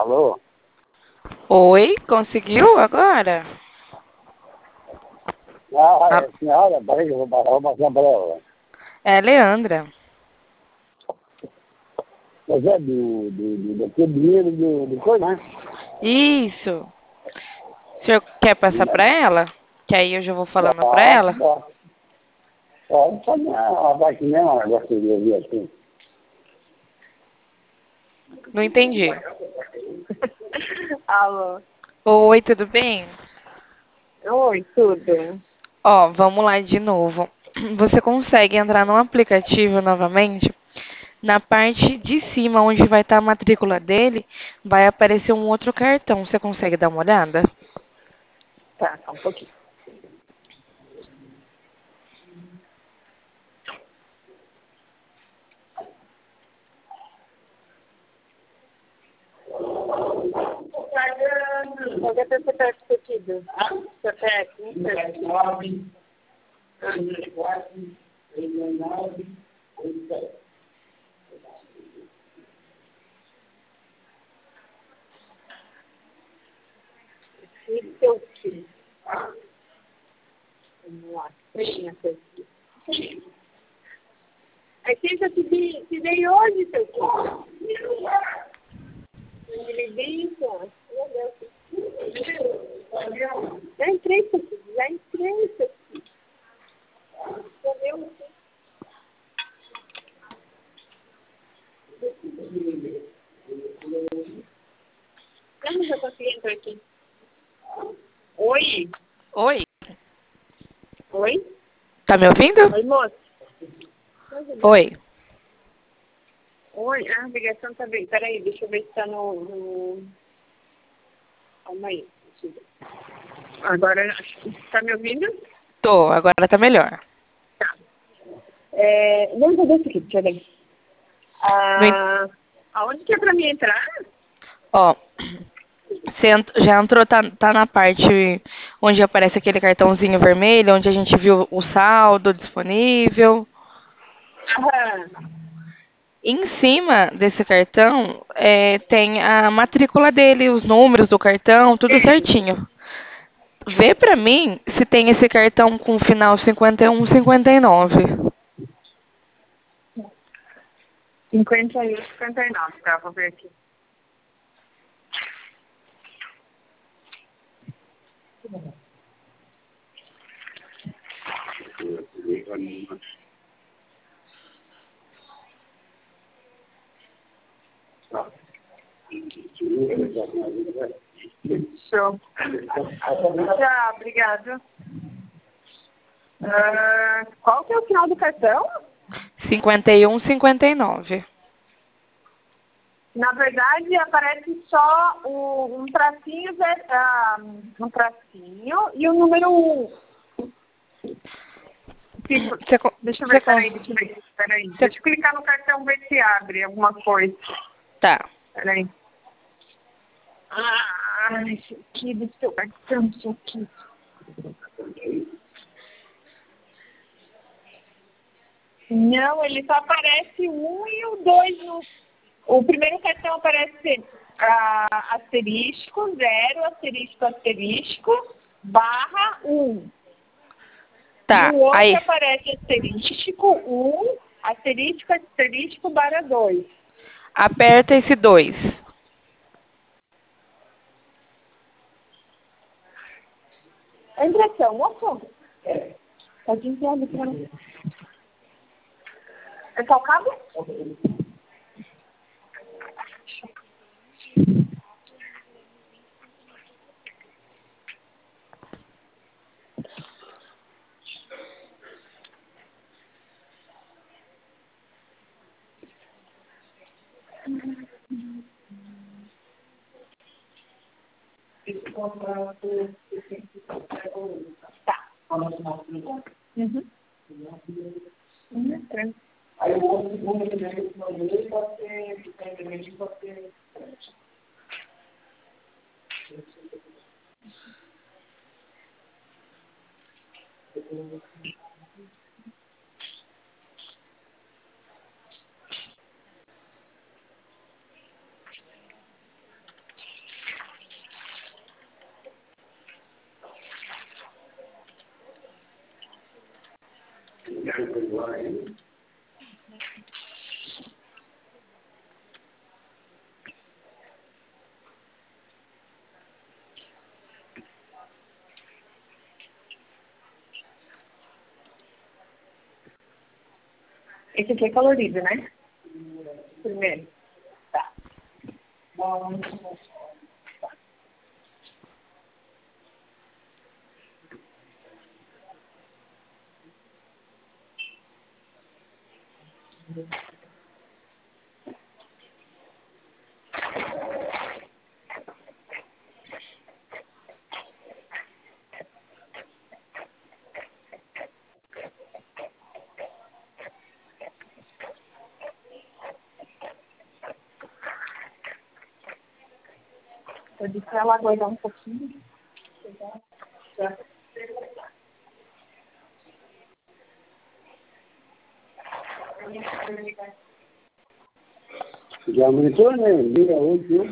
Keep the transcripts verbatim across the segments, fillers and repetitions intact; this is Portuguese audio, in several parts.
Alô? Oi, conseguiu agora? Ah, Ah, é, senhora, peraí que eu vou passar, vou passar para ela. é a Leandra. Mas é do, do, do, daquele dinheiro do, do coisa, né? Isso. O senhor quer passar pra ela? Que aí eu já vou falando pra Pode, ela. pode. Pode, pode, não, ela vai que nem um negócio de ouvir assim. Não entendi. Alô. Oi, tudo bem? Oi, tudo. Ó, vamos lá de novo. Você consegue entrar no aplicativo novamente? Na parte de cima, onde vai estar a matrícula dele, vai aparecer um outro cartão. Você consegue dar uma olhada? Tá, só um pouquinho. Qual que é o C P F pedido? C P F, não sei. Isso eu fiz. Vamos lá, deixa eu aqui. Aqui eu te dei, te dei hoje, seu filho. Ele disse, meu Deus. Já entrei, seu filho, já entrei, seu filho. Entendeu? Como eu consegui entrar aqui? Oi? Oi, Oi? tá me ouvindo? Oi, moço. Oi. Oi, ah, a ligação tá bem. Peraí, deixa eu ver se tá no... no... Calma aí. Deixa eu ver. Agora, tá me ouvindo? Tô, agora tá melhor. Tá. É, vamos fazer o seguinte, deixa eu ver. No en- Ah, aonde que é pra mim entrar? Ó, você ent- já entrou, tá, tá na parte onde aparece aquele cartãozinho vermelho, onde a gente viu o saldo disponível. Aham. Em cima desse cartão é, tem a matrícula dele, os números do cartão, tudo certinho. Vê pra mim se tem esse cartão com final cinquenta e um, cinquenta e nove. cinquenta e um, cinquenta e nove, tá? Vou ver aqui. Show. Tá, obrigada. Ah, qual que é o final do cartão? cinquenta e um, cinquenta e nove. Na verdade, aparece só o, um tracinho, ver- ah, um tracinho e o número um. Tipo, Você, co- deixa eu você ver, con- peraí, deixa eu ver, peraí. você- Deixa eu clicar no cartão, ver se abre alguma coisa. Tá. Peraí. Ah, esse aqui do seu cartão, isso aqui. Não, ele só aparece o um e o dois no... O primeiro cartão aparece ah, asterisco, zero, asterisco, asterisco, barra um. Tá. No outro Aí, aparece asterístico um, asterístico, asterístico, barra dois. aperta esse dois. A impressão, moço? Pode enviar ali pra mim. É só o cabo? Tá. Uhum. Uhum. Tranquilo. Aí o segundo elemento pode ser, pode ser. Esse aqui é colorido, né? Primeiro. Tá. Bom, eu disse pra ela aguardar um pouquinho. Já. Já aumentou, né? Vira oito.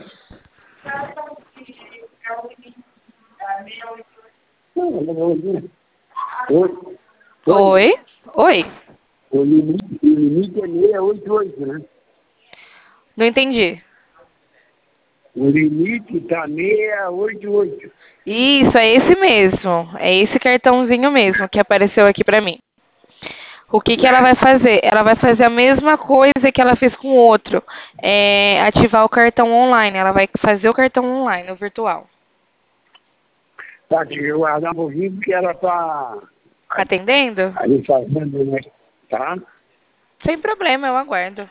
Não, não, não, não. Oi? Oi? Oi? O limite, o limite é seiscentos e oitenta e oito, né? Não entendi. O limite está seiscentos e oitenta e oito. Isso, é esse mesmo. É esse cartãozinho mesmo que apareceu aqui pra mim. O que que ela vai fazer? Ela vai fazer a mesma coisa que ela fez com o outro. É ativar o cartão online. Ela vai fazer o cartão online, o virtual. Tá, que eu guardar um pouquinho porque ela está Tá atendendo? ali fazendo, né? Tá? Sem problema, eu aguardo.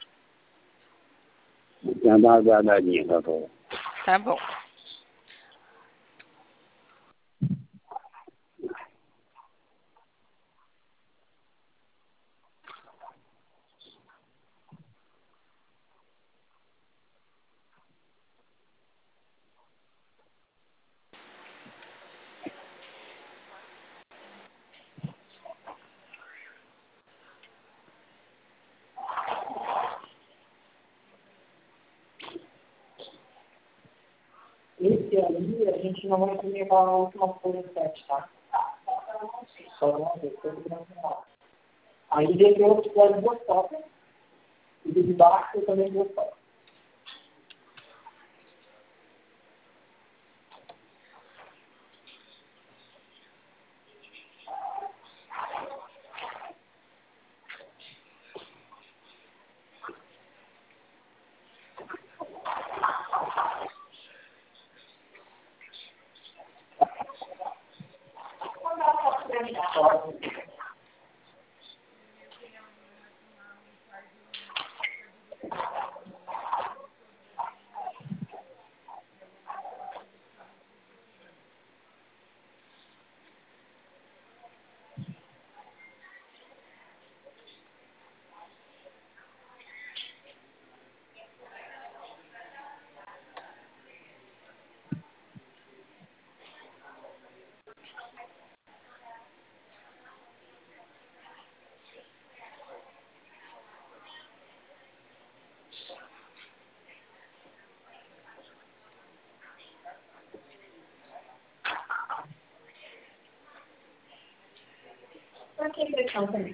Vou dar uma guardadinha, tá bom. Tá bom. Esse ali, a gente não vai comer a última folha sete, tá? Só uma vez, todo mundo lá. Aí dentro eu pode duas cópias. E de baixo eu também duas cópias. Pra que impressão também?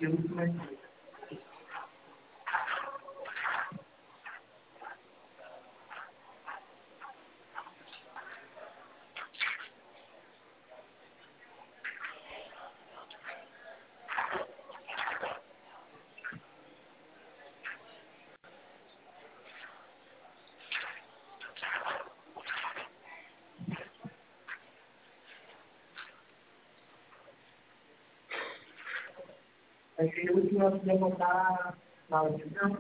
Aquele que nós podemos botar na audição.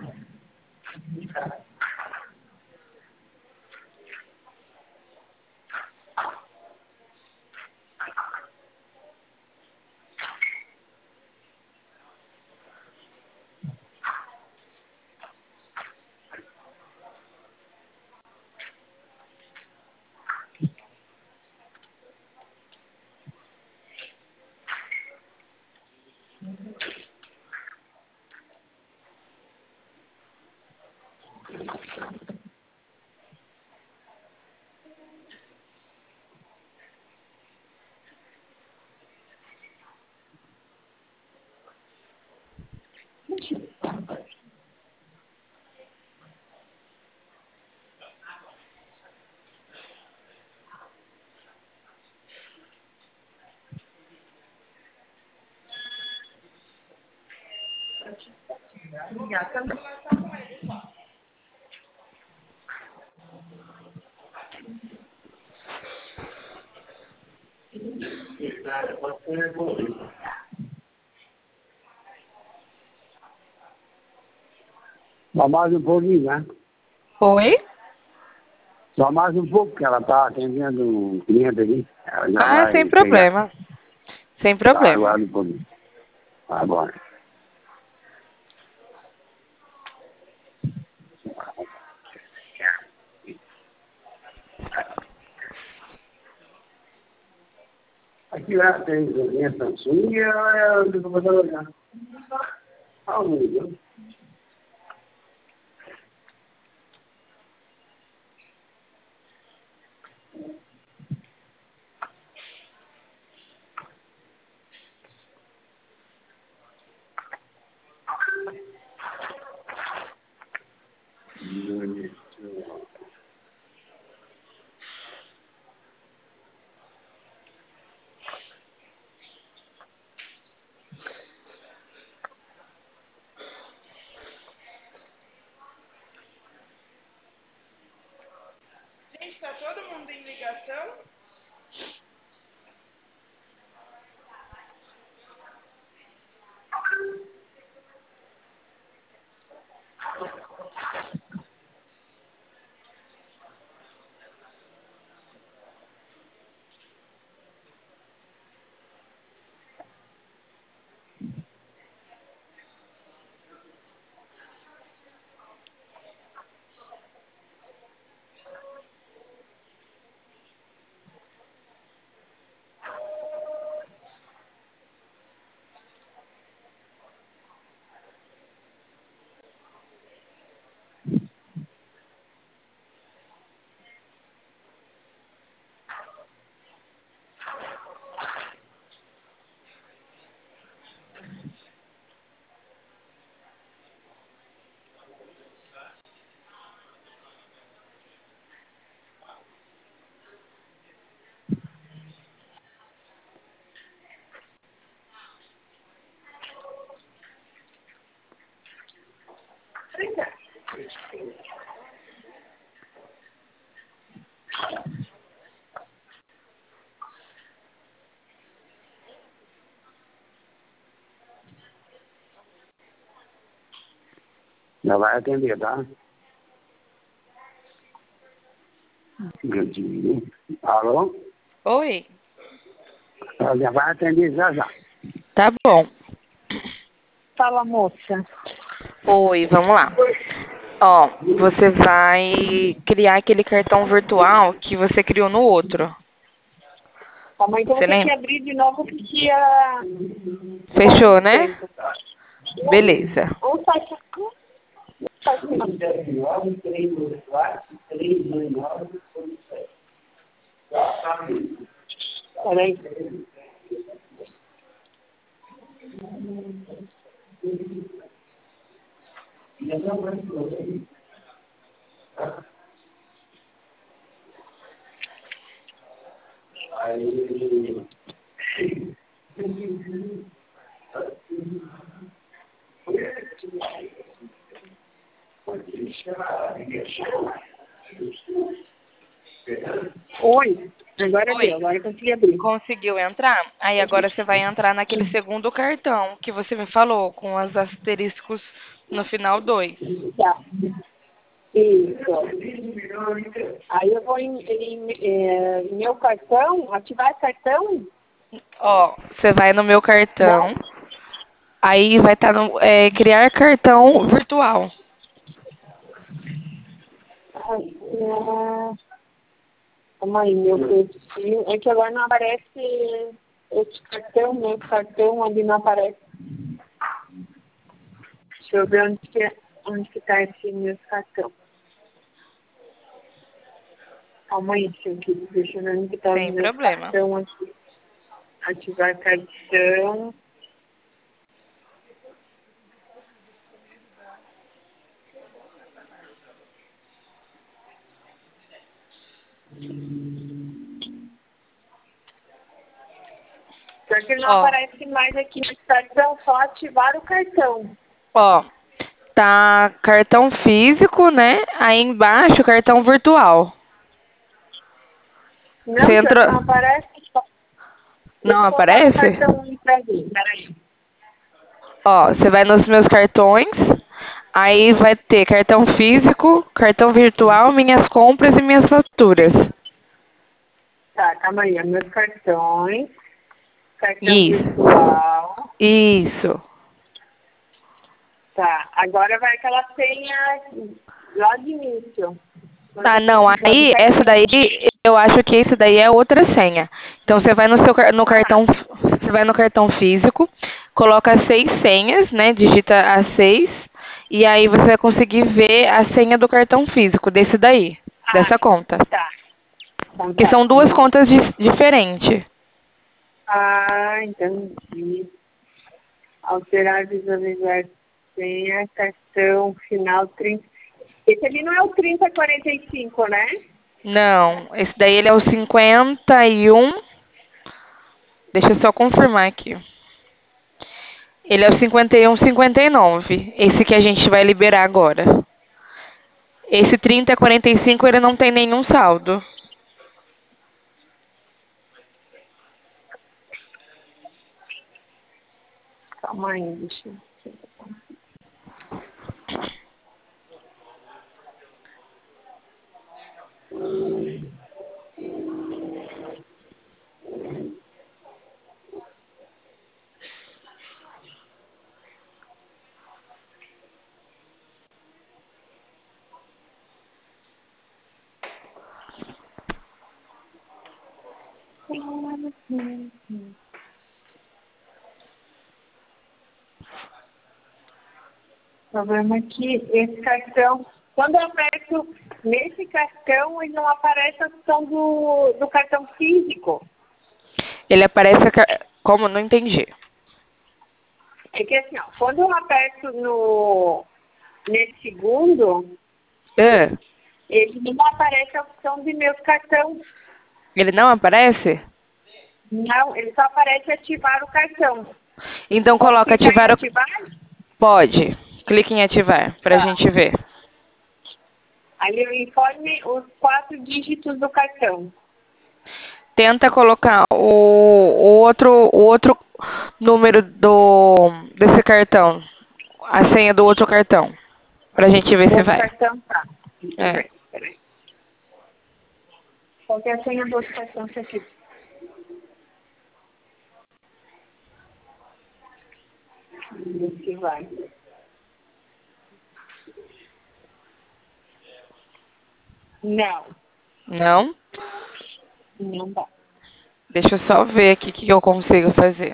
Só mais um pouquinho, né? Oi? Só mais um pouco, que ela está atendendo um cliente ali. Ela já Ah, vai sem pegar. problema. Sem Tá, problema. aguarda um pouquinho. Agora. Aqui lá tem a Samsung e a do computador já. Ah, muito. Gente, tá todo mundo em ligação? Já vai atender, tá? Gatinho. Alô? Oi. Ela já vai atender já já. Tá bom. Fala, moça. Oi, vamos lá. Ó, você vai criar aquele cartão virtual que você criou no outro. A mãe então Você tem que lembra? abrir de novo porque a... Fechou, né? Beleza. Um site aqui. Peraí. Oi, agora Oi. deu, agora eu consegui abrir. Conseguiu entrar? Aí agora você vai entrar naquele segundo cartão que você me falou, com os asteriscos no final dois. Tá. Isso. Aí eu vou em, em, é, em meu cartão, ativar cartão. Ó, você vai no meu cartão, aí vai estar no é, criar cartão virtual. Ai, é, calma aí, meu perfil. É que agora não aparece esse cartão, meu cartão ali não aparece. Deixa eu ver onde que, é- onde que tá esse meu cartão. Calma aí, gente, deixa eu ver onde que tá o Sem meu problema. cartão aqui. Ativar cartão. Só que não Ó. aparece mais aqui no cartão, só ativar o cartão. Ó, tá cartão físico, né? Aí embaixo, cartão virtual. Não, Você só que entrou... não aparece. Só... Deixa Não eu voltar no aparece? cartão um pra ver, peraí. Ó, você vai nos meus cartões, aí vai ter cartão físico, cartão virtual, minhas compras e minhas faturas. Tá, calma aí, meus cartões, cartão Isso. virtual. Isso. Tá, agora vai aquela senha lá de início. Ah, não, aí, Quando essa daí, eu acho que esse daí é outra senha. Então, você vai no seu car- no cartão, você vai no cartão físico, coloca as seis senhas, né, digita as seis, e aí você vai conseguir ver a senha do cartão físico, desse daí, Ah, dessa conta. tá. Então Que tá. são duas contas di- diferentes. Ah, entendi. Alterar, visualizar senha, cartão final trinta. Esse ali não é o trinta quarenta e cinco, né? Não, esse daí ele é o cinquenta e um. Deixa eu só confirmar aqui. Ele é o cinquenta e um cinquenta e nove. Esse que a gente vai liberar agora. Esse trinta quarenta e cinco ele não tem nenhum saldo. Calma aí, deixa eu... O problema é que esse cartão, quando eu aperto nesse cartão, ele não aparece a opção do, do cartão físico. Ele aparece... a ca- Como? Não entendi. É que assim, ó, quando eu aperto no, nesse segundo, É. ele não aparece a opção de meus cartão. Ele não aparece? Não, ele só aparece ativar o cartão. Então Posso coloca clicar em ativar o... ativar? Pode. Clique em ativar, pra Tá. gente ver. Ali eu informe os quatro dígitos do cartão. Tenta colocar o, o outro o outro número do desse cartão, a senha do outro cartão, pra gente ver se Outro vai. cartão, tá. Deixa eu É. ver, peraí. Qual que é a senha do outro cartão que aqui? Vamos ver se vai. Não, Não? não dá. Deixa eu só ver aqui o que eu consigo fazer.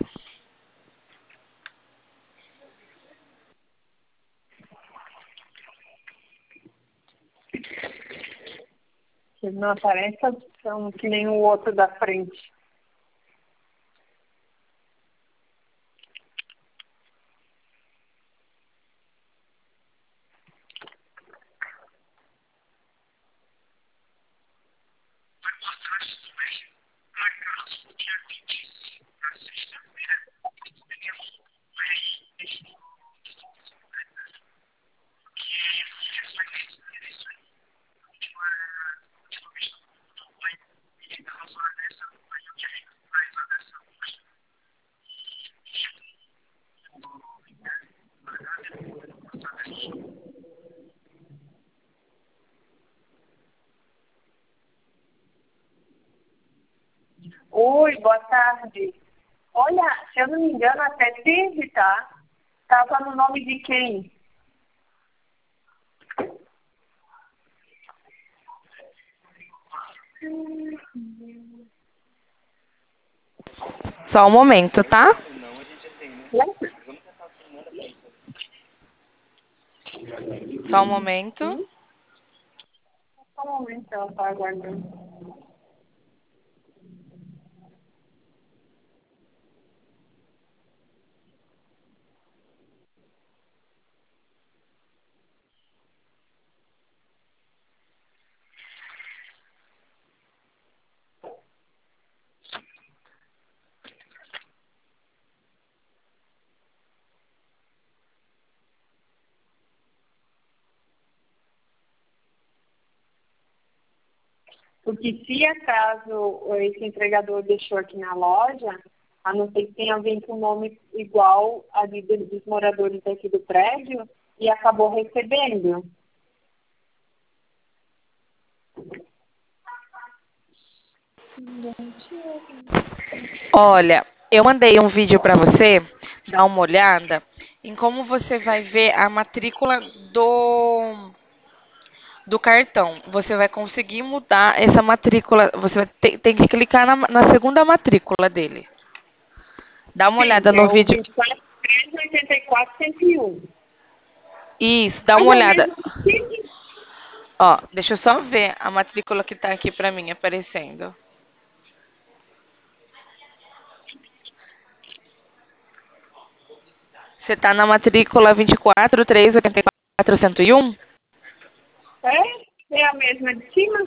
Ele não aparece a opção que nem o outro da frente. Oi, boa tarde. Olha, se eu não me engano, até teve, tá? Tava no nome de quem? Só um momento, tá? Só um momento. Só um momento, ela tá aguardando. Porque se acaso esse entregador deixou aqui na loja, a não ser que tenha alguém com nome igual ali dos dos moradores aqui do prédio e acabou recebendo. Olha, eu mandei um vídeo para você dar uma olhada em como você vai ver a matrícula do do cartão. Você vai conseguir mudar essa matrícula. Você vai ter, tem que clicar na, na segunda matrícula dele. Dá uma Sim, olhada que no é o vídeo. vinte e quatro, trezentos e oitenta e quatro, cento e um. Isso, dá Mas uma é o olhada. mesmo tipo. Ó, deixa eu só ver a matrícula que tá aqui pra mim aparecendo. Você tá na matrícula vinte e quatro, trezentos e oitenta e quatro, cento e um? É? É a mesma de cima?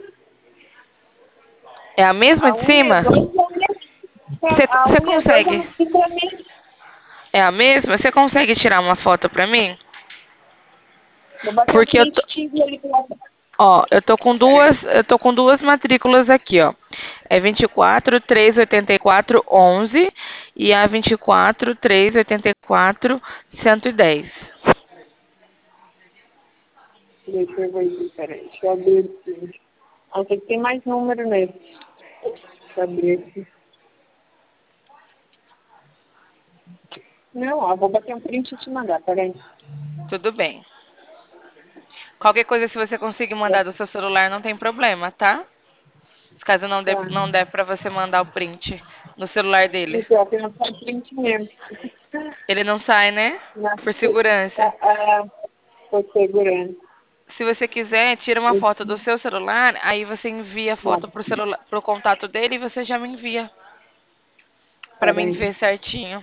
É a mesma A de um e a cima? dois é a mesma. Você A você um e a dois é consegue? uma cifra mesmo. É a mesma? Você consegue tirar uma foto pra mim? Vou bater um Porque eu print tô, e te envio ali pro WhatsApp. ó, eu tô com duas, eu tô com duas matrículas aqui, ó. É vinte e quatro, trezentos e oitenta e quatro, onze e a vinte e quatro, trezentos e oitenta e quatro, cento e dez. Deixa eu ver aqui, peraí. Deixa eu abrir aqui. Ah, tem que ter mais número nesse. Deixa eu abrir aqui. Não, ó, vou bater um print e te mandar, peraí. Tudo bem. Qualquer coisa, se você conseguir mandar do seu celular, não tem problema, tá? Caso não dê, Tá. não der pra você mandar o print no celular dele. Então, tem um print mesmo. Ele não sai, né? Na, Por segurança. a, a, por segurança. Se você quiser, tira uma foto do seu celular, aí você envia a foto pro celular, pro contato dele e você já me envia pra mim Peraí. ver certinho.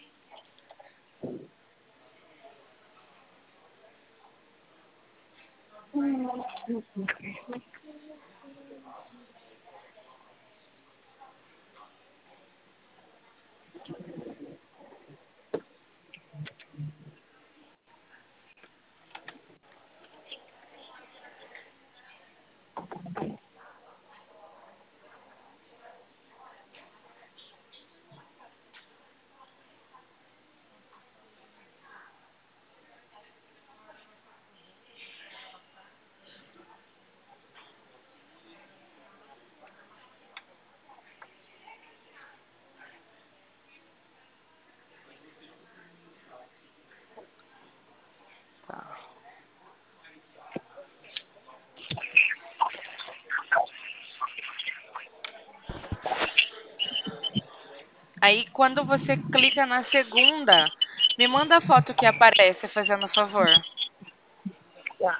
Aí quando você clica na segunda, me manda a foto que aparece, fazendo favor. Tá.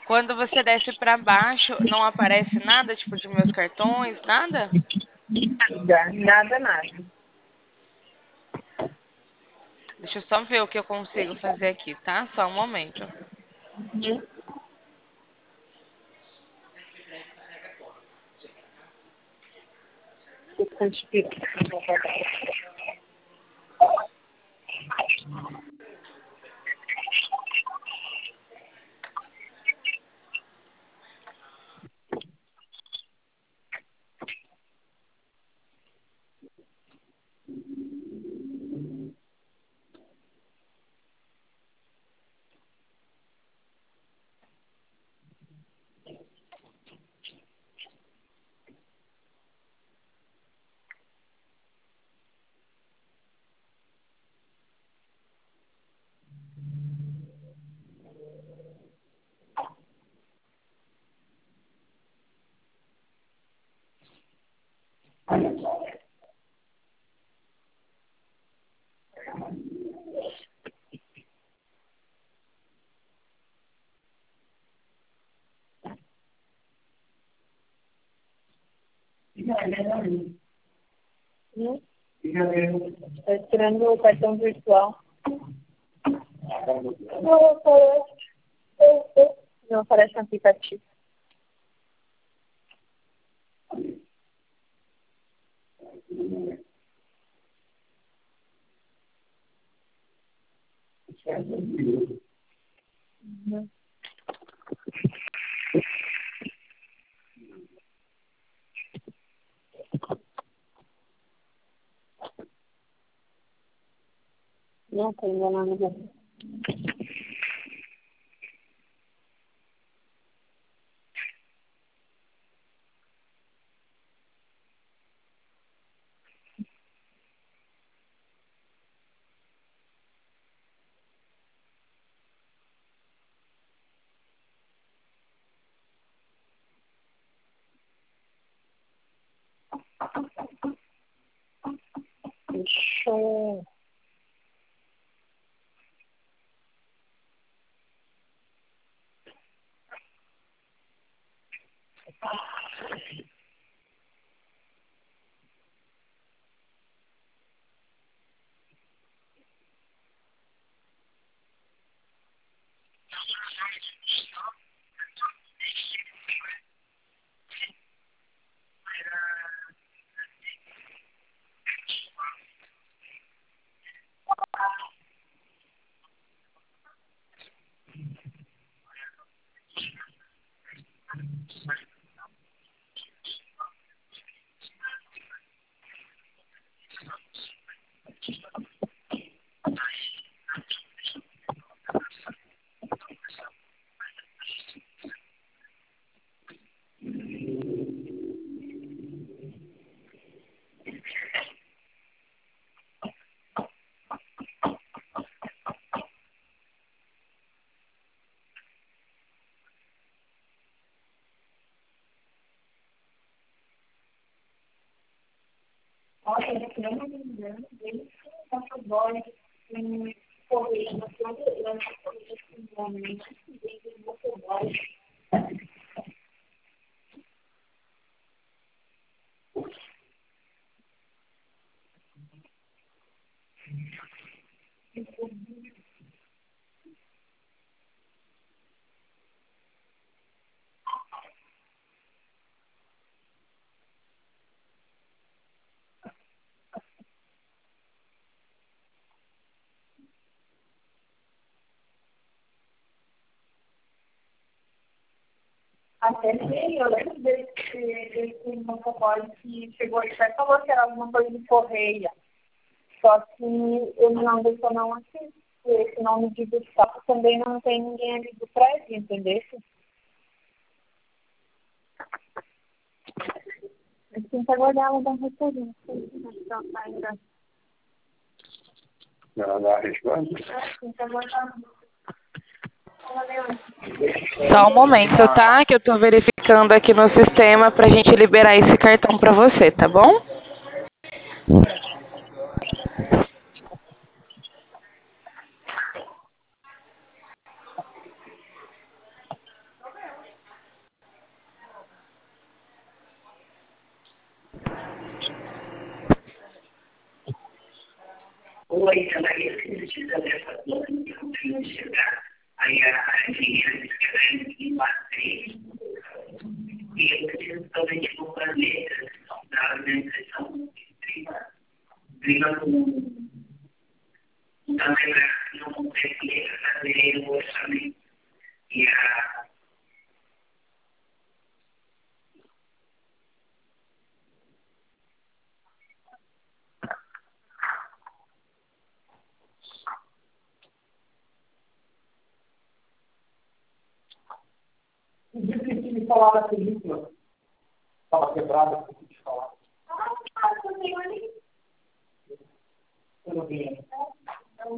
Quando você desce para baixo, não aparece nada, tipo, de meus cartões, nada? Nada, nada, nada. Deixa eu só ver o que eu consigo fazer aqui, tá? Só um momento. Uhum. Hum? Está esperando o cartão virtual. Não aparece. Não aparece no aplicativo. Uhum. Não tem nada. Show. Olha, ele não me engano, ele está trabalhando em correio, na sua correio, até nem, eu lembro desse, desse motoboy que chegou aqui e falou que era alguma coisa de correia. Só que ele não deixou não aqui. Esse nome de Gustavo também não tem ninguém ali do prédio, entendeu? A gente tem que aguardar ela dar um retorno. Ainda. Ela dá a resposta? Tem que aguardar. Só um momento, tá? Que eu tô verificando aqui no sistema pra gente liberar esse cartão pra você, tá bom? Oi, ela ia precisa dessa coisa que eu tenho que chegar. Aí a engenheira disse que era em três. E eu preciso também de uma planeta da organização que briga com também para não conseguir fazer o orçamento. E a o dia que me falar da película, estava quebrada, eu preciso te falar. Ah, tá, eu tenho ali. Eu não vi. Então,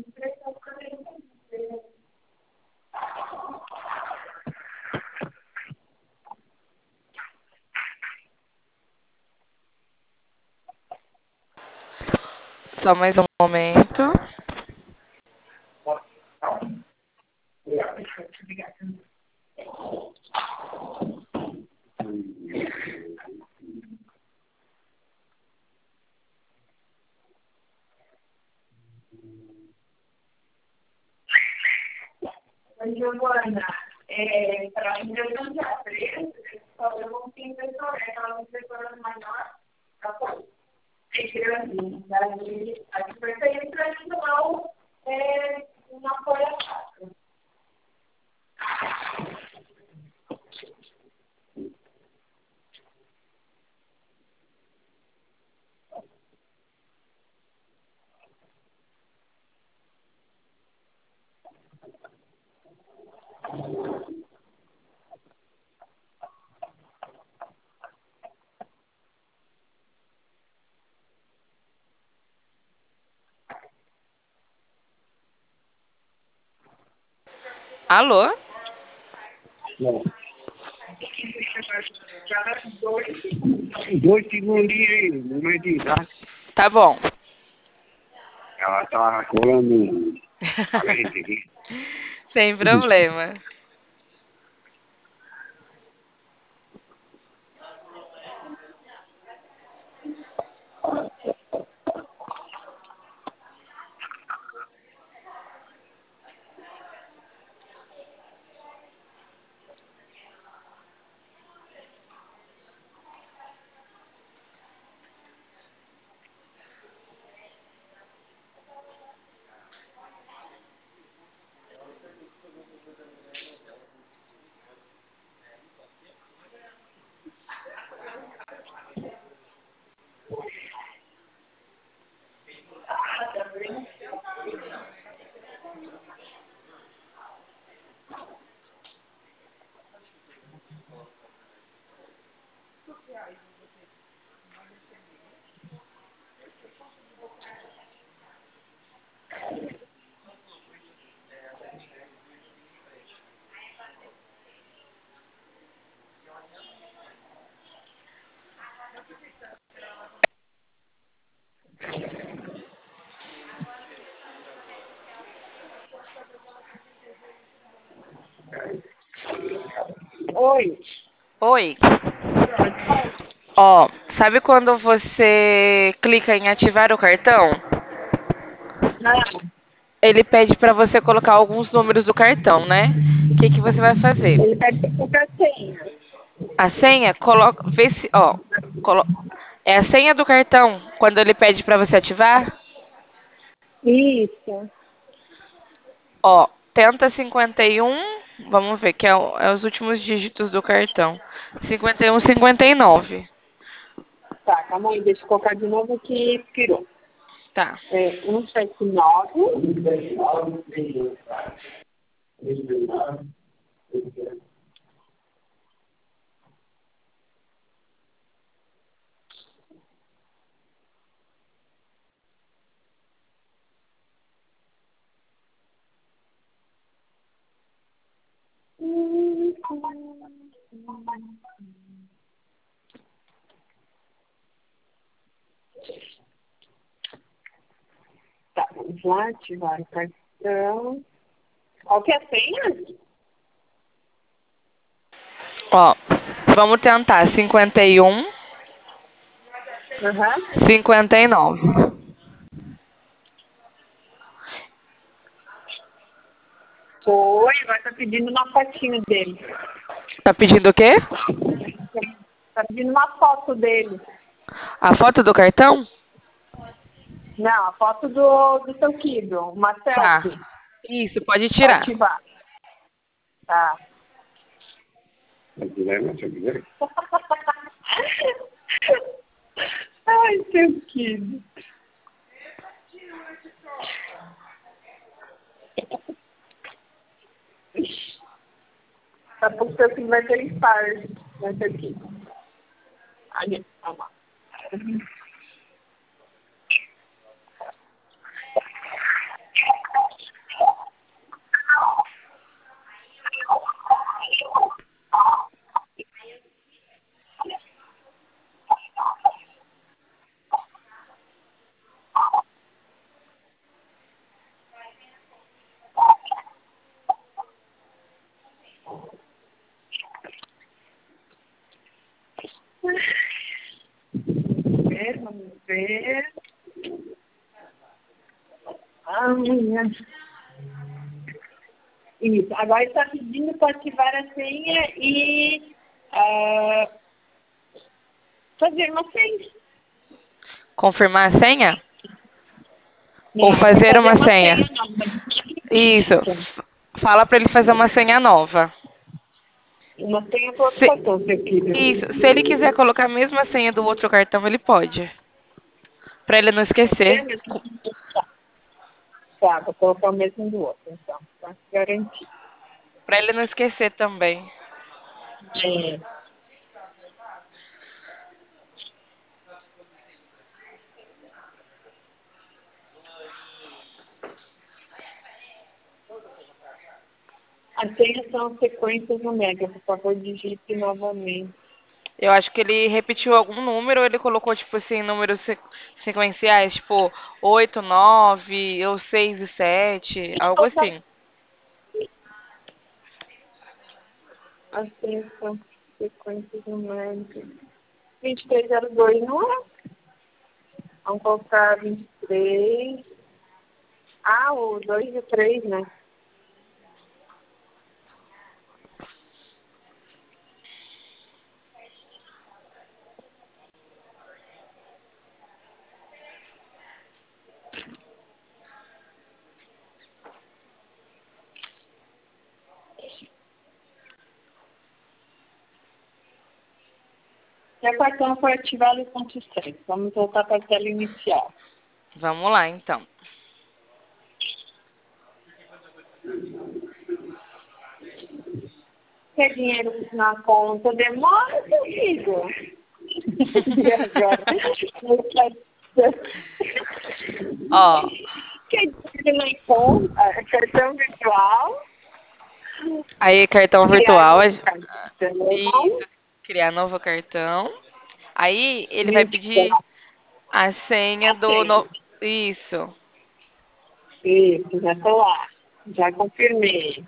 Só mais um momento. Giovana, é, para a injeção de apreço, eu vou ter impressora, aquela impressora maior, é grande, daí a diferença para instalar é uma folha fácil. Alô? Não. Dois segundinhos aí, no meio de tá? Tá bom. Ela tá colando a lente aqui. Sem problema. Oi. Oi. Ó, sabe quando você clica em ativar o cartão? Não, Ele pede pra você colocar alguns números do cartão, né? O que que você vai fazer? ele pede para a senha. A senha, coloca, vê se, ó, colo, é a senha do cartão quando ele pede pra você ativar? Isso. Ó, tenta cinquenta e um, vamos ver, que é, o- é os últimos dígitos do cartão. cinquenta e um, cinquenta e nove. Tá, calma aí, deixa eu colocar de novo que pirou. Tá. É cento e setenta e nove. Tá, vamos lá, ativar o cartão. Qual que é a senha? Ó, vamos tentar cinquenta e um, Aham. cinquenta e nove. Foi, agora tá pedindo uma fotinho dele. Tá pedindo o quê? Tá pedindo uma foto dele. A foto do cartão? Não, a foto do, do seu Kido, uma Tá. selfie. Isso, pode Pra tirar. ativar. Tá. Se quiser, não, se eu quiser. Ai, seu Kido. Daqui a pouco seu filho vai ter infarto. Vai ter aqui. Ali, vamos lá. Vamos ver, vamos ver. Amanhã. Isso. Agora ele está pedindo para ativar a senha e uh, fazer uma senha. Confirmar a senha? Não, Ou fazer uma senha? não, mas- Isso. Fala pra ele fazer uma senha nova. Uma senha para outro Se- cartão, seu filho. Isso. Se ele quiser colocar a mesma senha do outro cartão, ele pode. Pra ele não esquecer. Tá, vou colocar o mesmo do outro, então, para garantir. Pra ele não esquecer também. É. As senhas são sequências numéricas, por favor, digite novamente. Eu acho que ele repetiu algum número, ou ele colocou, tipo assim, números se- sequenciais, tipo oito, nove, ou seis e sete, algo assim. As senhas são sequências numéricas. vinte e três zero dois, não é? Vamos colocar vinte e três. Ah, o dois e o três, né? Se o cartão for ativado, ponto três. Vamos voltar para a tela inicial. Vamos lá, então. Quer dinheiro na conta? Demora, seu filho. E agora? Ó, Quer dinheiro na conta? Cartão virtual? aí cartão virtual, a gen- Cartão. isso, criar novo cartão. Aí ele vai pedir a senha do no... Isso. Isso, já estou lá. Já confirmei.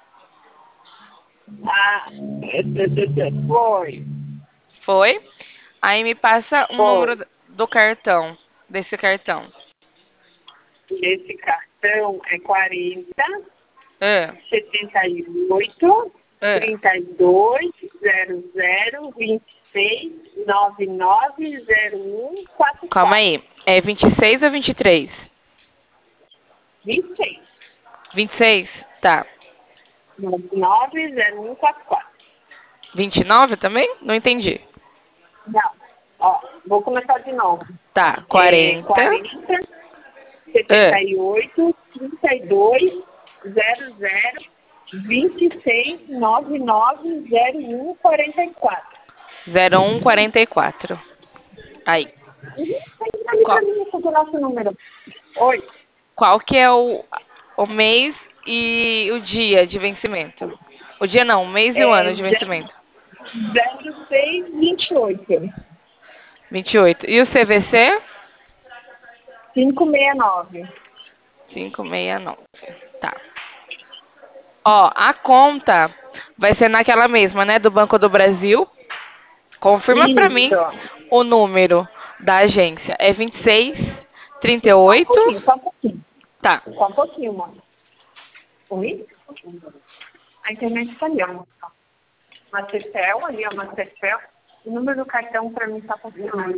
Ah, foi. Foi? Aí me passa um Foi. número do cartão, desse cartão. Esse cartão é quarenta, É, setenta e oito, é. trinta e dois, zero zero, vinte e seis, noventa e nove, zero um, quarenta e quatro. Calma aí. É vinte e seis ou vinte e três? vinte e seis, vinte e seis? Tá. noventa e nove, zero um, quarenta e quatro. vinte e nove também? Não entendi. Não. Ó, vou começar de novo. Tá. É, quarenta. quarenta, setenta e oito, trinta e dois, zero zero, vinte e seis, noventa e nove, zero um, quarenta e quatro. zero um quarenta e quatro. Aí. Qual, Qual o nosso número? Oi. qual que é o, o mês e o dia de vencimento? O dia não, o mês e o ano de vencimento. zero seis, vinte e oito. vinte e oito. E o C V C? quinhentos e sessenta e nove. quinhentos e sessenta e nove. Tá. Ó, a conta vai ser naquela mesma, né? Do Banco do Brasil. Confirma pra mim Isso. o número da agência. É vinte e seis, trinta e Só um oito. pouquinho, só um pouquinho. Tá. Só um pouquinho, mano. Oi? A internet está ali, ó. Mastercell, ali, ó, Mastercell. O número do cartão para mim está confirmado.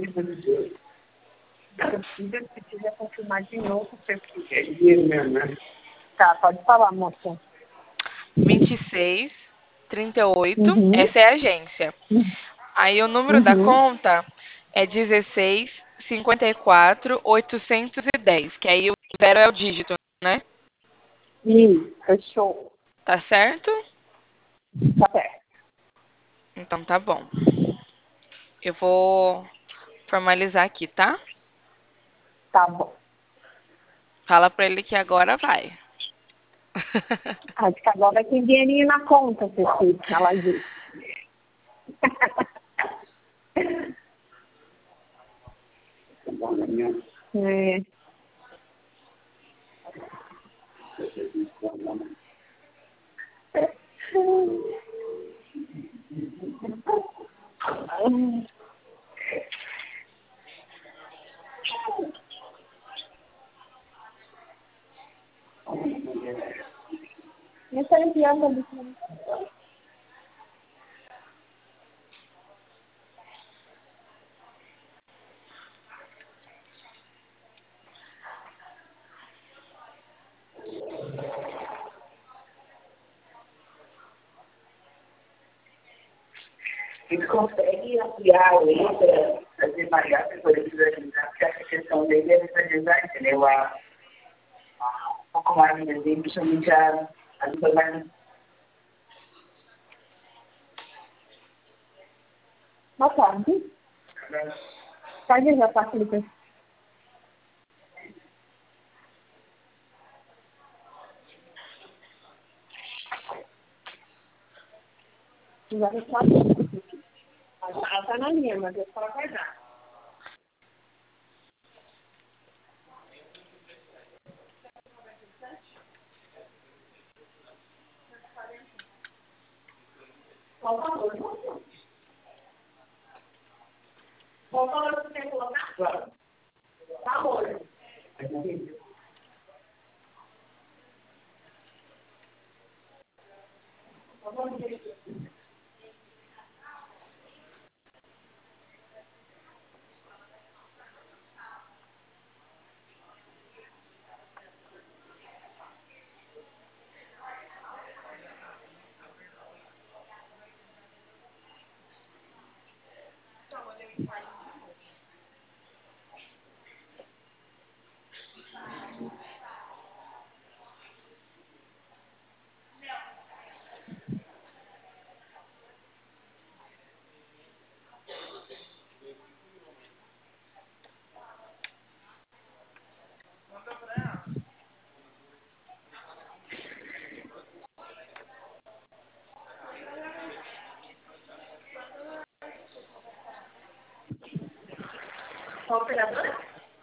Precisa, precisa confirmar de novo o perfil. É dinheiro mesmo, né? Tá, pode falar, moça. vinte e seis, trinta e oito, Uhum. essa é a agência. Aí o número Uhum. da conta é dezesseis, cinquenta e quatro, oitocentos e dez, que aí o zero é o dígito, né? Ih, fechou. Tá certo? Tá certo. Então tá bom. Eu vou formalizar aqui, tá? Tá bom. Fala pra ele que agora vai. Acho que agora tem dinheirinho na conta, Ceci, ela disse. Tá bom, né, minha? É. Eu estou enviando ali. Ele consegue ampliar a letra, fazer variáveis para ele visualizar, porque essa questão dele é visualizar, entendeu? A, a, um pouco mais de exemplo, principalmente a, a língua mais. Boa tarde. Pode já estar clicando. Já está. Ela está na linha, mas eu só aguardar. Qual o valor? Qual o valor que você quer colocar? Claro. Valor. Qual operadora?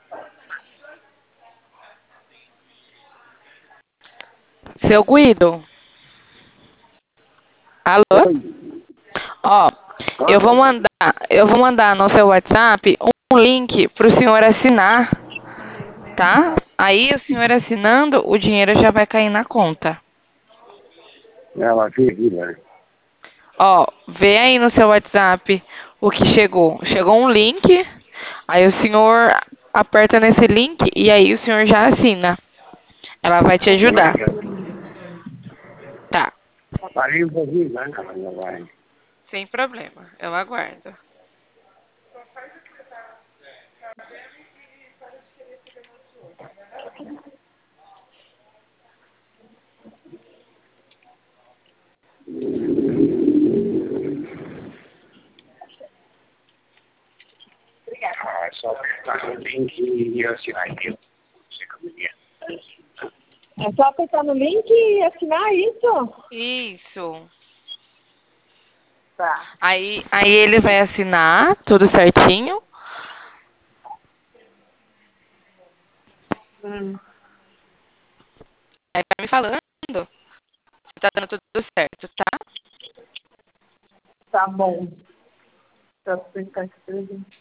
Seu Guido? Alô? Ó, eu vou mandar, eu vou mandar no seu WhatsApp um link pro senhor assinar, tá? Aí o senhor assinando, o dinheiro já vai cair na conta. Ela veio aqui, né? Ó, vê aí no seu WhatsApp o que chegou. Chegou um link, aí o senhor aperta nesse link e aí o senhor já assina. Ela vai te ajudar. Tá, Parei um pouquinho, né? Ela já vai. sem problema. Eu aguardo. Ah, é só apertar no link e assinar aqui. Não sei como é. É só apertar no link e assinar isso? Isso. Tá. Aí, aí ele vai assinar tudo certinho. Hum. Aí vai me falando se tá dando tudo certo, tá? Tá bom. Pra apertar aqui pra gente.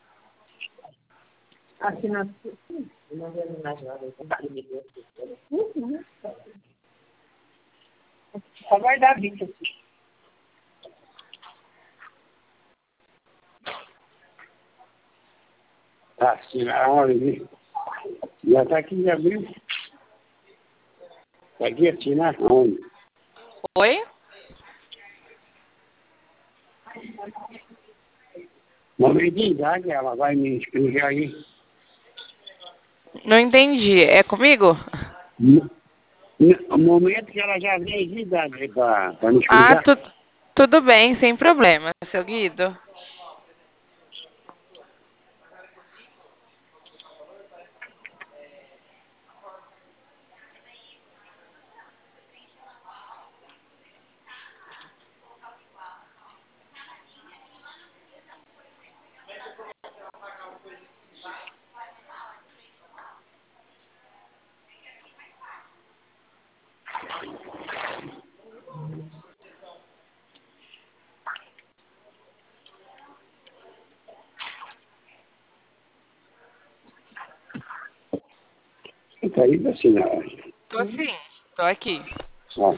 Assinatura. Uhum. Só guardar a vista aqui. Tá, assinar ali. Já tá aqui, já abriu. Tá aqui, assinar onde? Oi? Momento de idade, ela vai me explicar aí. Não entendi. É comigo? No, no momento que ela já vem de idade para me Ah, explicar. tu, tudo bem, sem problema, seu Guido. Tá aí para assinar. Tô sim, tô aqui. Ó.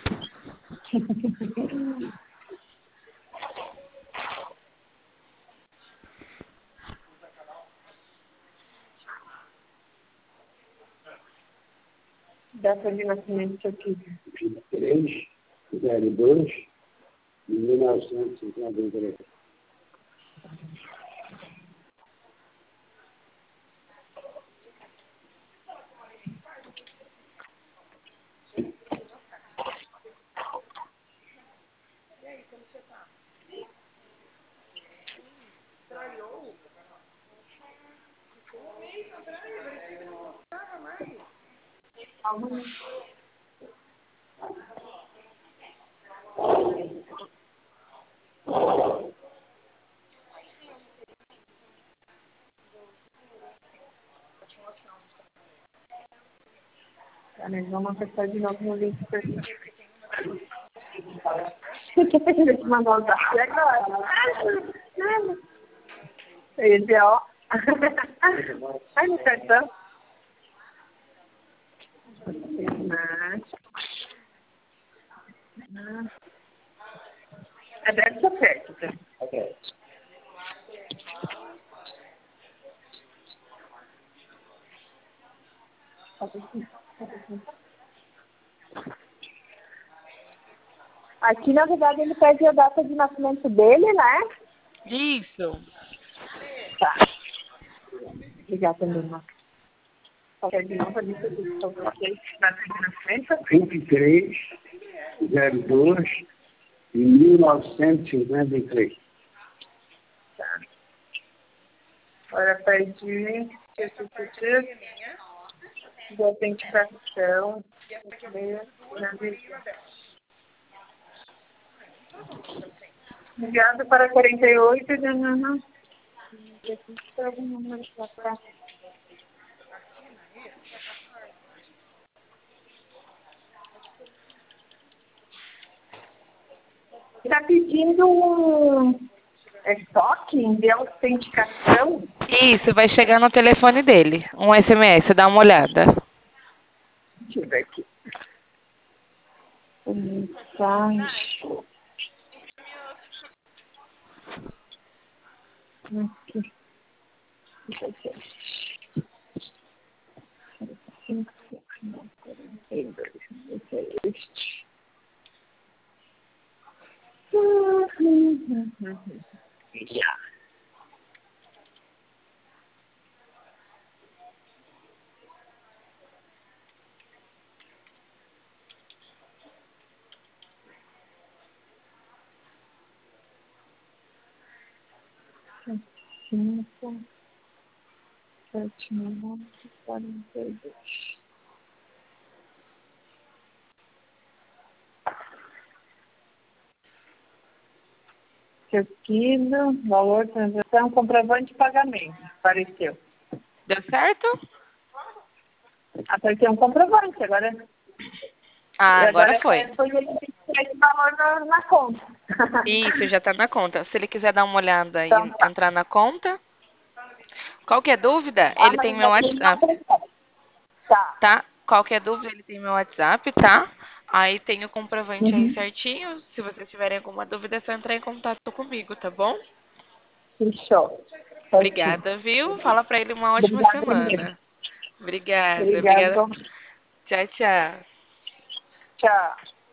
Data de nascimento aqui. vinte e três, zero dois, mil novecentos e cinquenta e três. Tá, nós vamos apertar de novo no link para ele. Deixa eu mandar o zap agora. Esse, ó. Ai, no cartão. É, deve ser certo, tá? Ok. Aqui, na verdade, ele pede a data de nascimento dele, né? Isso. Tá. Obrigada, também, Marcos. Qualquer de novo, a lista de vocês. Data de nascimento? vinte e três, zero dois, mil novecentos e cinquenta e três. Tá. Agora pede de autenticação. Enviado para quarenta e oito. Não. Está pedindo um estoque de autenticação. Isso, vai chegar no telefone dele. Um S M S, dá uma olhada. Deixa eu ver aqui. Mensagem. Aqui. Deixa eu ver. cinco, seis, nove, quarenta e dois. Esse é este. Já. Cinco, sete, nove, quarenta e dois. Pesquisa, valor, transação, comprovante de pagamento. Apareceu. Deu certo? Apareceu um comprovante, agora. Ah, agora agora foi. Foi ele que tem esse valor na, na conta. Isso, já tá na conta. Se ele quiser dar uma olhada e Então, tá. entrar na conta, qualquer dúvida, Ah, ele mas tem meu ainda tem uma WhatsApp, pressão. Tá. tá? Qualquer dúvida, ele tem meu WhatsApp, tá? Aí tem o comprovante aí Uhum. certinho. Se vocês tiverem alguma dúvida, é só entrar em contato comigo, tá bom? Fechou. Obrigada, viu? Fala pra ele uma ótima Obrigada mesmo. semana. Obrigada, Obrigada. obrigada. Tchau, tchau. Tchau.